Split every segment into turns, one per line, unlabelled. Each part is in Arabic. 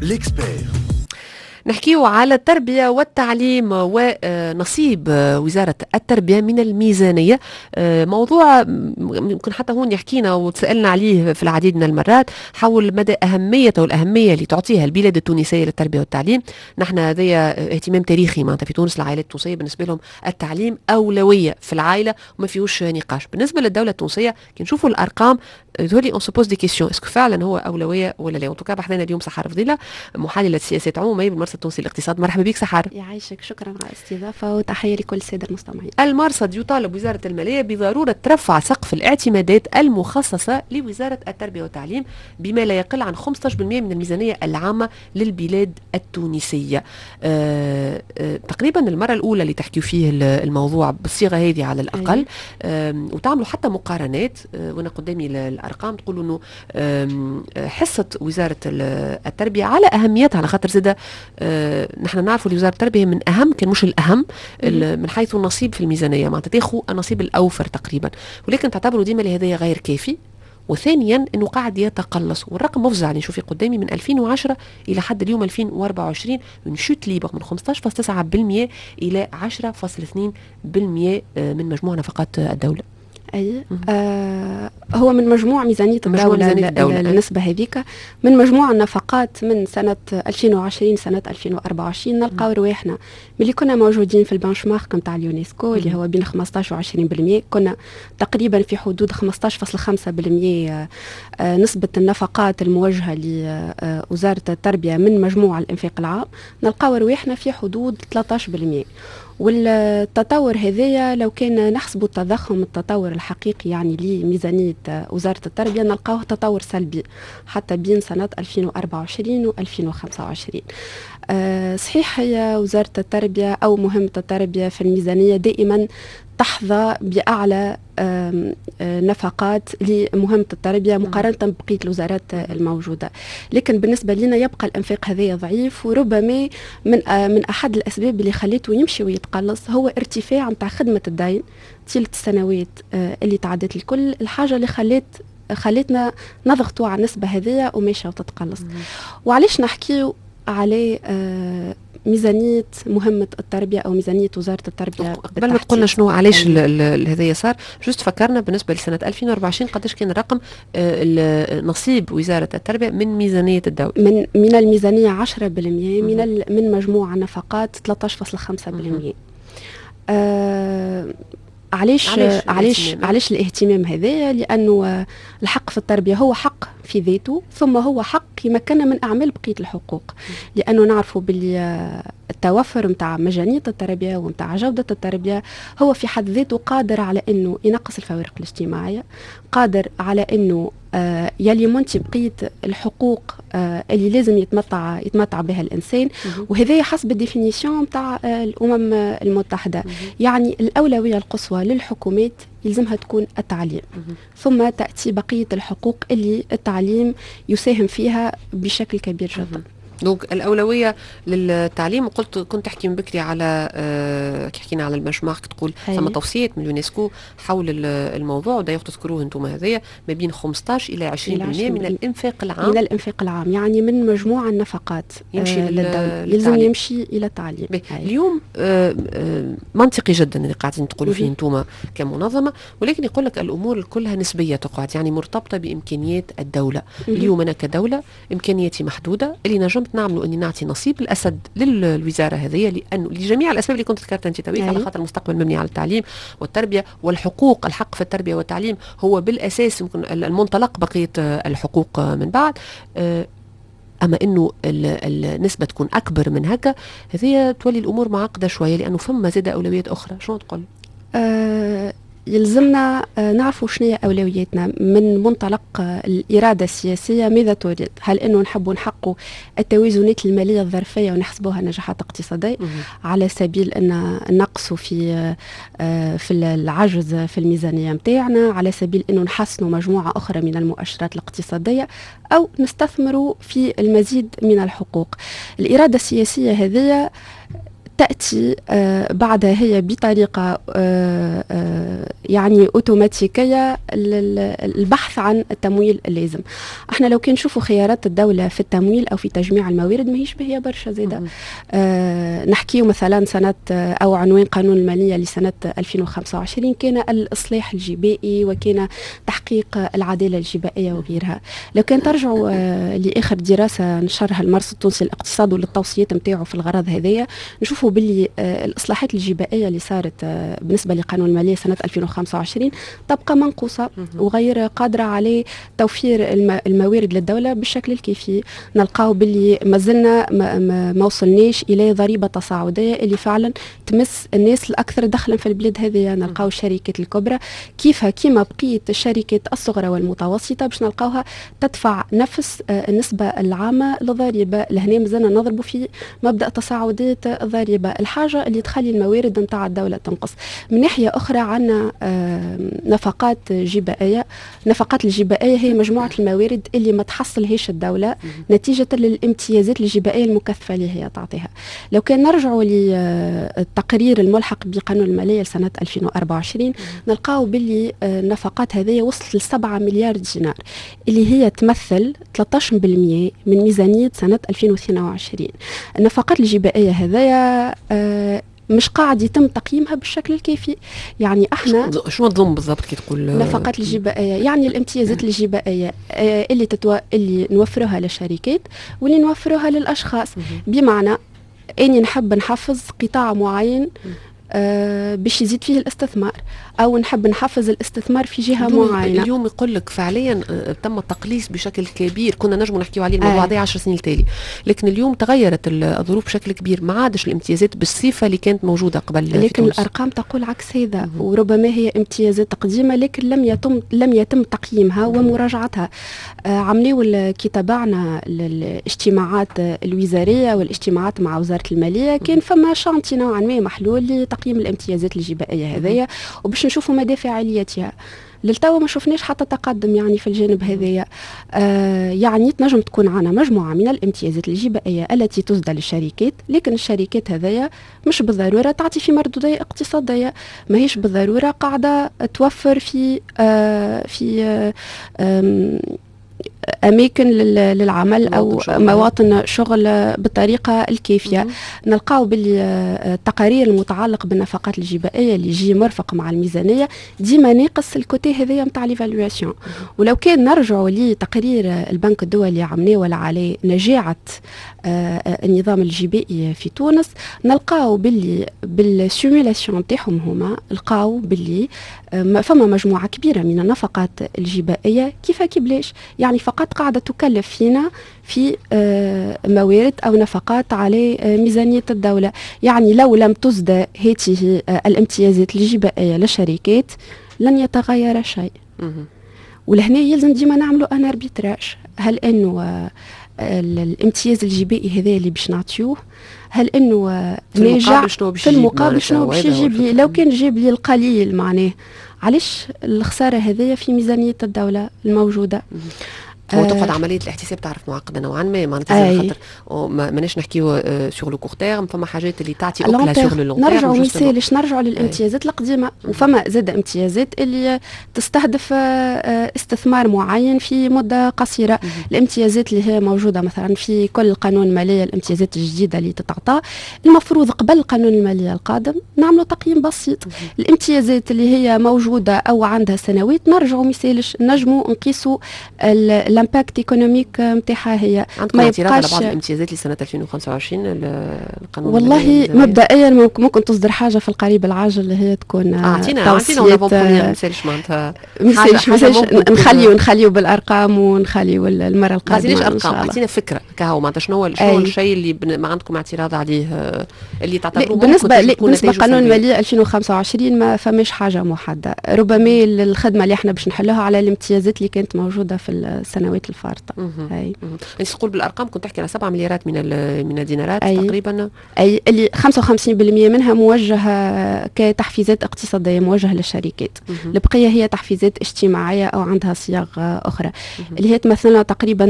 ليكسبير.
نحكيو على التربية والتعليم ونصيب وزارة التربية من الميزانية. موضوع يمكن حتى هون يحكينا وتسألنا عليه في العديد من المرات حول مدى أهميته والأهمية اللي تعطيها البلاد التونسية للتربية والتعليم. نحن هذا اهتمام تاريخي معناتها في تونس. العائلات التونسية بالنسبة لهم التعليم أولوية في العائلة وما فيهوش نقاش. بالنسبة للدولة التونسية كي نشوفوا الأرقام تولي اون سوبوز دي كيسيون اسكو فعلا هو أولوية ولا لا. وانتو بحثنا اليوم سحر فضيلة محللة سياسات عمومية بالمرصد التونسي للاقتصاد. مرحبا بك سحر.
يعيشك، شكرا على الاستضافة وتحية لكل السادة المستمعين.
المرصد يطالب وزارة المالية بضرورة رفع سقف الاعتمادات المخصصة لوزارة التربية والتعليم بما لا يقل عن 15% من الميزانية العامة للبلاد التونسية. تقريبا المرة الأولى اللي تحكيوا فيه الموضوع بالصيغة هذه على الأقل. وتعملوا حتى مقارنات. وانا قدامي الأرقام تقولوا أنه حصة وزارة التربية على أهميتها على خاطر زادة نحن نعرفوا اللي وزارة التربية من أهم كان مش الأهم من حيث النصيب في الميزانية معناتها تاخذ النصيب الأوفر تقريبا، ولكن تعتبروا ديما لهذا غير كافي. وثانيا انه قاعد يتقلص والرقم مفزع اللي نشوفه قدامي من 2010 الى حد اليوم 2024 من شوت ليبر من 15.9% الى 10.2% من مجموع نفقات الدولة.
أي هو من مجموع ميزانية الدولة النسبة هذيك من مجموع النفقات من سنة 2020 سنة 2024 نلقاو رواحنا ملي كنا موجودين في البنش مارك نتاع اليونسكو اللي هو بين 15 و 20%. كنا تقريبا في حدود 15.5% نسبة النفقات الموجهة لوزارة التربية من مجموع الإنفاق العام. نلقاو رواحنا في حدود 13%. والتطور هذايا لو كان نحسب التطور الحقيقي يعني لميزانية وزارة التربية نلقاوه تطور سلبي حتى بين سنة 2024 و 2025. صحيح هي وزارة التربية أو مهمة التربية في الميزانية دائما تحظى بأعلى نفقات لمهمة التربية مقارنة ببقية الوزارات الموجودة، لكن بالنسبة لنا يبقى الإنفاق هذا ضعيف. وربما من أحد الأسباب اللي خليته يمشي ويتقلص هو ارتفاع متاع خدمة الدين طيلة السنوات اللي تعدت الكل. الحاجة اللي خلتنا نضغطوا على النسبة هذه وماشية وتتقلص. وعليش نحكي على ميزانية مهمة التربية أو ميزانية وزارة التربية.
قبل ما تقولنا شنو علاش هذا صار جست فكرنا بالنسبة لسنة 2024 قداش كان الرقم نصيب وزارة التربية من ميزانية الدولة؟
من الميزانية 10% من مجموع النفقات 13.5%. علاش الاهتمام هذا؟ لأنه الحق في التربية هو حق في ذاته ثم هو حق يمكننا من أعمال بقية الحقوق، لأنه نعرفوا باللي التوفر متاع مجانية التربية ومتاع جودة التربية هو في حد ذاته قادر على أنه ينقص الفوارق الاجتماعية، قادر على أنه يلي منتي بقية الحقوق اللي لازم يتمتع بها الإنسان. وهذا حسب الديفينيسيون متاع الأمم المتحدة. يعني الأولوية القصوى للحكومات يلزمها تكون التعليم، ثم تأتي بقية الحقوق اللي التعليم يساهم فيها بشكل كبير جدا.
دونك الأولوية للتعليم. وقلت كنت تحكي من بكري على حكينا على البنشمارك تقول ثم توصيات من اليونسكو حول الموضوع وده تذكروه انتم هذايا ما بين 15 إلى 20% من الإنفاق العام.
من الإنفاق العام يعني من مجموعة النفقات يمشي للدولة لازم يمشي إلى التعليم.
اليوم منطقي جدا اللي قاعدين تقولوا فيه انتم كمنظمة، ولكن يقول لك الأمور كلها نسبية تقعد يعني مرتبطة بإمكانيات الدولة. اليوم أنا كدولة إمكانياتي محدودة، اللي نجمت نعملوا اني نعطي نصيب الاسد للوزاره هذه لانه لجميع الاسباب اللي كنت ذكرتها انت تويك على خاطر المستقبل مبني على التعليم والتربيه والحقوق. الحق في التربيه والتعليم هو بالاساس يمكن المنطلق بقيه الحقوق من بعد. اما انه النسبه تكون اكبر من هكا هذه تولي الامور معقده شويه لانه فما زاد اولويات اخرى. شنو تقول؟
يلزمنا نعرفوا شنو هي أولوياتنا من منطلق الإرادة السياسية. ماذا تريد؟ هل أنه نحبوا نحققوا التوازنات المالية الظرفية ونحسبوها نجاحات اقتصادية على سبيل أن نقصوا في العجز في الميزانية متاعنا، على سبيل أنه نحسنوا مجموعة أخرى من المؤشرات الاقتصادية، أو نستثمروا في المزيد من الحقوق؟ الإرادة السياسية هذه تأتي بعدها هي بطريقة يعني أوتوماتيكية البحث عن التمويل اللازم. احنا لو كان نشوفوا خيارات الدولة في التمويل أو في تجميع الموارد ماهيش بهي برشا زيادة. نحكيه مثلا سنة أو عنوان قانون المالية لسنة 2025 كان الإصلاح الجبائي وكان تحقيق العدالة الجبائية وغيرها. لو كان ترجعوا لآخر دراسة نشرها المرصد التونسي للاقتصاد وللتوصيات نتاعو في الغرض هذايا، نشوفوا باللي الإصلاحات الجبائية اللي صارت بالنسبة لقانون المالية سنة 2025 تبقى منقوصة وغير قادرة على توفير الموارد للدولة بالشكل الكافي. نلقاو باللي مازلنا ما وصلناش إلى ضريبة تصاعدية اللي فعلا تمس الناس الأكثر دخلا في البلاد هذه. نلقاو الشركات الكبرى كيما بقية الشركات الصغرى والمتوسطة باش نلقاوها تدفع نفس النسبة العامة للضريبة. لهنا مازلنا نضربوا في مبدأ تصاعدية الضريبة، الحاجة اللي تخلي الموارد نتاع الدولة تنقص. من ناحية أخرى عندنا نفقات جبائية. النفقات الجبائية هي مجموعة الموارد اللي ما تحصلهاش الدولة نتيجة للامتيازات الجبائية المكثفة اللي هي تعطيها. لو كان نرجعوا للتقرير الملحق بقانون المالية لسنة 2024 نلقاو باللي النفقات هذه وصلت ل7 مليار دينار اللي هي تمثل 13% من ميزانية سنة 2022. النفقات الجبائية هذيا مش قاعد يتم تقييمها بالشكل الكافي. يعني احنا
شو تضم بالضبط كي تقول
النفقات الجبائيه؟ يعني الامتيازات الجبائيه اللي نوفروها للشركات واللي نوفروها للاشخاص. بمعنى اني نحب نحفز قطاع معين باش يزيد فيه الاستثمار، او نحب نحفز الاستثمار في جهه معينه.
اليوم يقول لك فعليا تم التقليص بشكل كبير، كنا نجم نحكيو عليه الموضوع هذا 10 سنين التالي، لكن اليوم تغيرت الظروف بشكل كبير، ما عادش الامتيازات بالصفه اللي كانت موجوده قبل.
لكن الارقام تقول عكس هذا، وربما هي امتيازات قديمه لكن لم يتم تقييمها ومراجعتها. عملوا كي تابعنا الاجتماعات الوزاريه والاجتماعات مع وزاره الماليه كان فما شانتي نوعا ما محلول لتقييم الامتيازات الجبائيه هذيا وباش نشوفوا مدى فاعليتها. للتو ما شفناش حتى تقدم يعني في الجانب هذايا. يعني تنجم تكون عنا مجموعة من الامتيازات الجبائية التي تسدى للشركات، لكن الشركات هذايا مش بالضرورة تعطي في مردودية اقتصادية، ما هيش بالضرورة قاعدة توفر في أماكن للعمل أو مواطن شغل بالطريقة الكافية. نلقاو بالتقارير المتعلق بالنفقات الجبائية اللي يجي مرفق مع الميزانية ديما ناقص الكوتي هذايا نتاع ليفالواسيون. ولو كان نرجعوا لتقرير البنك الدولي عملوا على نجاعة النظام الجبائي في تونس، نلقاو بالسيمولاسيون نتاعهم هما لقاو باللي فما مجموعة كبيرة من النفقات الجبائية كيفاش يعني فقط قاعدة تكلف فينا في موارد أو نفقات على ميزانية الدولة. يعني لو لم تسدى هذه الامتيازات الجبائية للشركات لن يتغير شيء. ولهنا يلزم ديما نعملوا أن اربيتراج، هل أنه الامتياز الجبائي هذا اللي باش نعطيوه هل انه ناجع في المقابل شنو باش يجيب لي؟ لو كان جيب لي القليل معناه علاش الخساره هذه في ميزانيه الدوله الموجوده؟
وتقعد عمليه الاحتساب تعرف معقده نوعا ما معناتها خاطر ماناش نحكيو سور لو كور تيرم، فما حاجات اللي تعطي اوكلا سور لو لون تيرم.
نرجعوا للامتيازات القديمه، وفما زاد امتيازات اللي تستهدف استثمار معين في مده قصيره. الامتيازات اللي هي موجوده مثلا في كل قانون الماليه، الامتيازات الجديده اللي تتعطى المفروض قبل قانون الماليه القادم نعملوا تقييم بسيط. الامتيازات اللي هي موجوده او عندها سنوات نرجعوا مثالش نجموا نقيسوا الامباكت ايكونوميك نتاعها. هي
عندكم اعتراض على بعض الامتيازات لسنه 2025 القانون؟
والله مبدئيا ممكن تصدر حاجه في القريب العاجل اللي هي تكون
اعطينا مثالش معناتها
نخليو بالارقام ونخليو المره القادمه.
ليش ارقام؟ اعطينا فكره كهو معناتها شنو الشيء اللي ما عندكم اعتراض عليه اللي تعتبروه
بالنسبه قانون الماليه 2025 ما فماش حاجه محدده. ربما الخدمه اللي احنا باش نحلوها على الامتيازات اللي كانت موجوده في السنوات السنوات الفارطة.
انت تقول بالارقام كنت تحكي على 7 مليارات من الدينارات تقريبا،
اي اللي 55% منها موجهه كتحفيزات اقتصاديه موجهه للشركات. البقيه هي تحفيزات اجتماعيه او عندها صيغ اخرى اللي هي تمثلنا تقريبا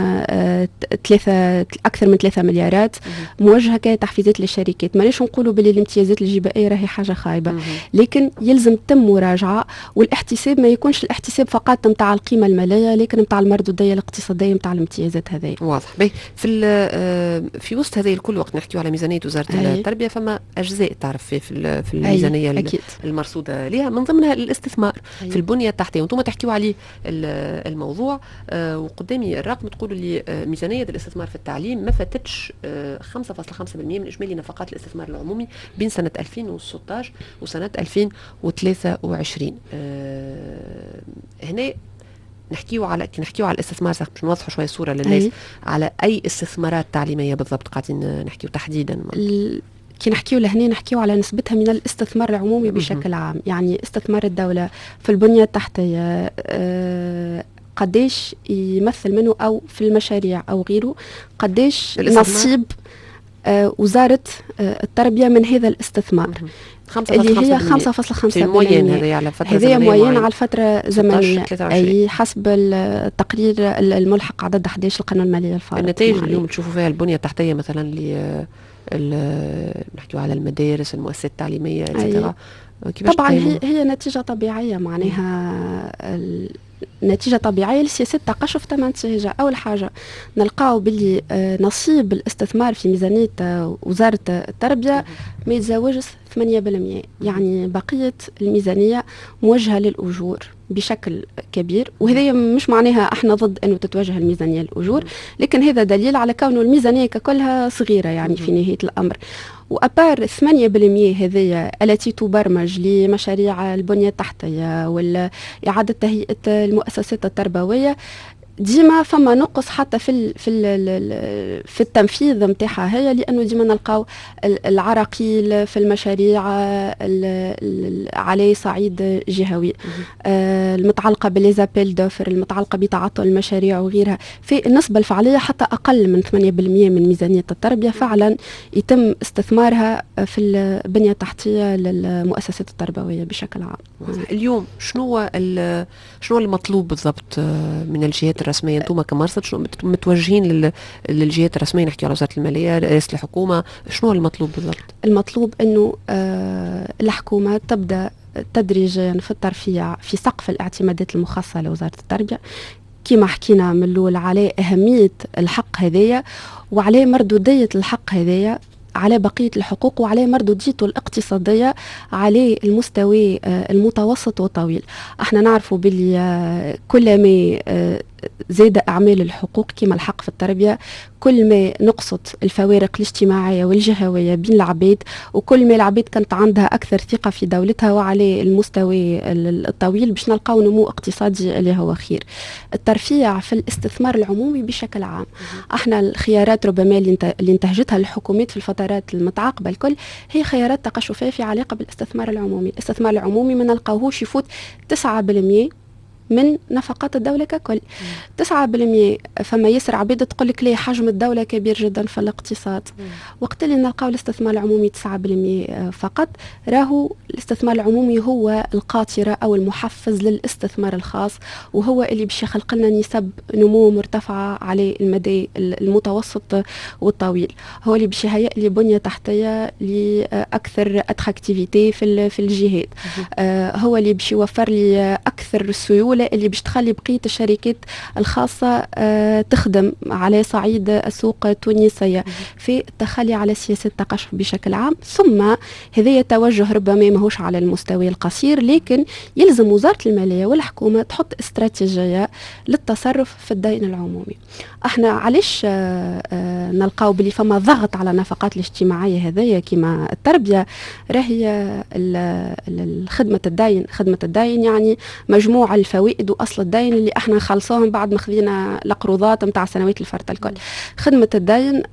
اكثر من 3 مليارات موجهه كتحفيزات للشركات. ماناش نقولوا باللي الامتيازات الجبائيه راهي حاجه خايبه، لكن يلزم تم مراجعه، والاحتساب ما يكونش الاحتساب فقط نتاع القيمه الماليه لكن نتاع المردوديه الاقتصاديه نتاع الامتيازات هذه.
واضح. في وسط هذه الكل وقت نحكيو على ميزانيه وزاره التربيه فما اجزاء تعرف في الميزانيه المرصوده لها، من ضمنها الاستثمار في البنيه التحتيه، وانتم تحكيوا عليه الموضوع. وقدامي الرقم تقولوا لي ميزانيه الاستثمار في التعليم ما فاتتش 5.5% من اجمالي نفقات الاستثمار العمومي بين سنه 2016 وسنه 2023. هنا نحكيو على الاستثمار باش نوضحوا شويه الصوره للناس على اي استثمارات تعليميه بالضبط قاعدين نحكيو تحديدا.
كي نحكيو لهنا نحكيو على نسبتها من الاستثمار العمومي بشكل عام، يعني استثمار الدوله في البنيه التحتيه قديش يمثل منه، او في المشاريع او غيره قديش نصيب وزاره التربيه من هذا الاستثمار اللي هي 5.5%. هذه موين على الفترة زمنية أي حسب التقرير الملحق عدد 11 القانون المالية الفارط.
النتائج اليوم تشوفوا فيها البنية التحتية مثلا نحكي على المدارس المؤسسات التعليمية
طبعا هي نتيجة طبيعية، معناها نتيجة طبيعية لسياسات تقشف تمنتهجة. أول حاجة نلقاو باللي نصيب الاستثمار في ميزانية وزارة التربية ما يتزاوجش 8%، يعني بقية الميزانية موجهة للأجور بشكل كبير. وهذا مش معناها احنا ضد انه تتوجه الميزانية للأجور، لكن هذا دليل على كونه الميزانية ككلها صغيرة يعني في نهاية الأمر. وأبار 8% هذه التي تبرمج لمشاريع البنية التحتية وإعادة تهيئة المؤسسات التربوية، ديما فما نقص حتى في التنفيذ نتاعها هي، لانه ديما نلقاو العراقيل في المشاريع على صعيد جهوي المتعلقه بالليزابيل دوفر المتعلقه بتعطل المشاريع وغيرها. في النسبه الفعليه حتى اقل من 8% من ميزانيه التربيه فعلا يتم استثمارها في البنيه التحتيه للمؤسسات التربويه بشكل عام.
اليوم شنو المطلوب بالضبط من الجهات الرسميه؟ انتم كمرصد شنو متوجهين للجهات الرسميه؟ نحكي على وزاره الماليه، رئاسه الحكومه، شنو المطلوب بالضبط؟
المطلوب انه الحكومه تبدا تدريجيا في الترفيع في سقف الاعتمادات المخصصه لوزاره التربيه، كما حكينا من الاول على اهميه الحق هذايا وعلى مردوديه الحق هذايا على بقية الحقوق وعلى مردوديته الاقتصادية على المستوى المتوسط والطويل. احنا نعرفوا باللي كل ما زاد أعمال الحقوق كما الحق في التربية كل ما نقصت الفوارق الاجتماعية والجهوية بين العباد، وكل ما العباد كانت عندها أكثر ثقة في دولتها وعلى المستوى الطويل باش نلقاو نمو اقتصادي اللي هو خير. الترفيع في الاستثمار العمومي بشكل عام، احنا الخيارات ربما اللي انتهجتها الحكومات في الفترات المتعاقبة الكل هي خيارات تقشفية في علاقة بالاستثمار العمومي. الاستثمار العمومي ما نلقاوهوش يفوت 9% من نفقات الدولة ككل. 9% فما ياسر عبيد تقول لك ليه حجم الدولة كبير جدا في الاقتصاد. وقت اللي نلقاو الاستثمار العمومي 9% فقط، راهو الاستثمار العمومي هو القاطرة أو المحفز للاستثمار الخاص، وهو اللي باش يخلق لنا نسب نمو مرتفعة على المدى المتوسط والطويل، هو اللي باش يهيئ لي بنية تحتية لأكثر اتراكتيفيتي في الجهات، هو اللي باش يوفر لي أكثر السيولة اللي باش تخلي بقية الشركات الخاصة تخدم على صعيد السوق التونسية في التخلي على سياسة التقشف بشكل عام. ثم هذا توجه ربما ماهوش على المستوى القصير، لكن يلزم وزارة المالية والحكومة تحط استراتيجية للتصرف في الدين العمومي. احنا علاش نلقاو بلي فما ضغط على النفقات الاجتماعية هذيا كما التربية؟ راهي خدمة الدين يعني مجموع الفوائد وأصل الدين اللي احنا نخلصوهم بعد ما خذينا القروضات متاع سنوات الفرط الكل. خدمة الدين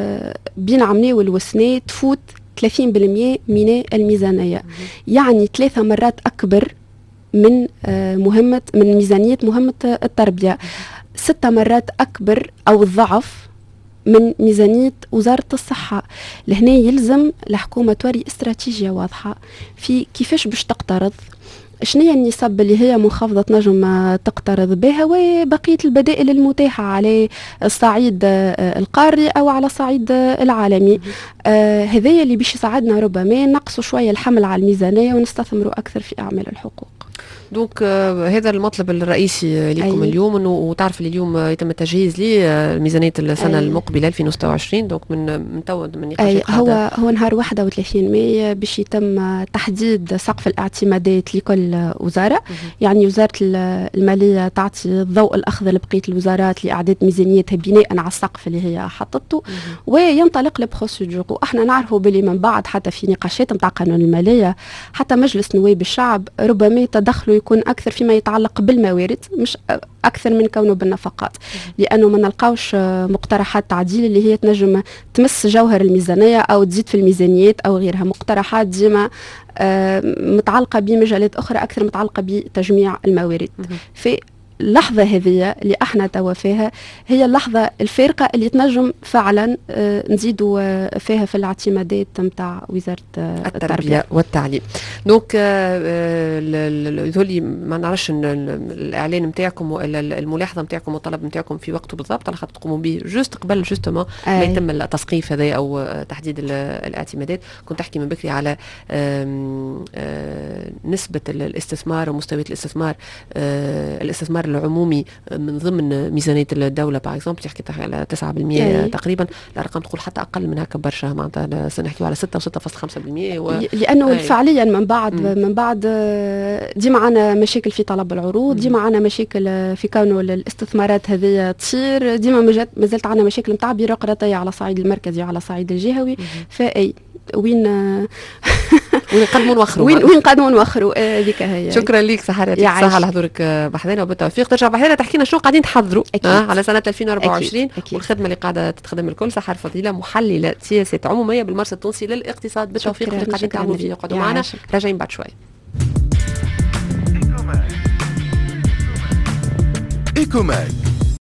بين عامين والسنة تفوت 30% من الميزانية، يعني 3 مرات أكبر من ميزانية مهمة التربية. 6 مرات أكبر أو الضعف من ميزانية وزارة الصحة. لهنا يلزم الحكومة توري استراتيجية واضحة في كيفاش باش تقترض، شنية النسب اللي هي منخفضة تنجم تقترض بها، وبقية البدائل المتاحة على الصعيد القاري أو على الصعيد العالمي. هذا اللي باش يساعدنا ربما نقصوا شوية الحمل على الميزانية ونستثمروا أكثر في أعمال الحقوق.
دونك هذا المطلب الرئيسي لكم اليوم، انه وتعرف اليوم يتم التجهيز لميزانيه السنه المقبله 2026. دونك من تو من نقاشات
هو نهار 31 ماي باش يتم تحديد سقف الاعتمادات لكل وزاره. يعني وزاره الماليه تعطي الضوء الاخضر لبقيه الوزارات لاعداد ميزانيتها بناء على السقف اللي هي حطته، وينطلق البروسيدور. واحنا نعرفوا بلي من بعد حتى في نقاشات نتاع قانون الماليه حتى مجلس نواب الشعب ربما تدخلوا يكون أكثر فيما يتعلق بالموارد مش أكثر من كونه بالنفقات، لأنه ما نلقاوش مقترحات تعديل اللي هي تنجم تمس جوهر الميزانية أو تزيد في الميزانيات أو غيرها. مقترحات ديما متعلقة بمجالات أخرى أكثر متعلقة بتجميع الموارد. في اللحظة هذه اللي احنا توا فيها هي اللحظة الفارقة اللي تنجم فعلا نزيدوا فيها في الاعتمادات نتاع وزارة التربية
والتعليم. دونك ذولي ما نعرفش الاعلان نتاعكم ولا الملاحظة نتاعكم والطلب نتاعكم في وقته بالضبط على خاطر تقوموا به جوست قبل جوستومون ما يتم التسقيف هذا او تحديد الاعتمادات. كنت تحكي من بكري على نسبة الاستثمار ومستويات الاستثمار العمومي من ضمن ميزانية الدولة باغ اكزومبل تحكي على 9% تقريبا. الارقام تقول حتى اقل من هكا برشا، معناتها سنحكيو على 6 و6.5%.
لانه فعليا من بعد ديما عندنا مشاكل في طلب العروض، ديما عندنا مشاكل في كونه الاستثمارات هذه تصير، ديما مازالت عندنا مشاكل نتاع بيروقراطية على الصعيد المركزي وعلى الصعيد الجهوي. فاي وين نقدموا نوخروا هذيك هي.
شكرا لك سحر، يعطيك الصحة على حضورك بحذنا وبالتوفيق. ترجع بحذنا تحكي لنا شنو قاعدين تحضروا على سنة 2024 أكيد. والخدمة اللي قاعدة تتخدم الكل. سحر فضيلة محللة سياسات عمومية بالمرصد التونسي للاقتصاد. بالتوفيق اللي قاعدين تعملوا فيه. قعدوا معنا راجعين بعد شوي.
إيكوماك